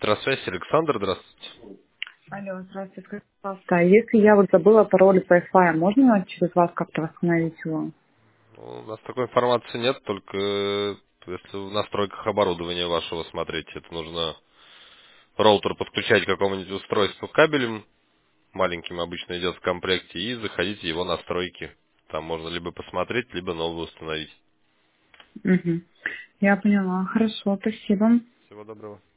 Петросвязь, Александр, здравствуйте. Алло, здравствуйте, скажите, пожалуйста, а если я вот забыла пароль от Wi-Fi, можно через вас как-то восстановить его? Ну, у нас такой информации нет, только если в настройках оборудования вашего смотреть, это нужно роутер подключать к какому-нибудь устройству кабелем, маленьким обычно идет в комплекте, и заходить в его настройки. Там можно либо посмотреть, либо новую установить. Угу. Я поняла, хорошо, спасибо. Всего доброго.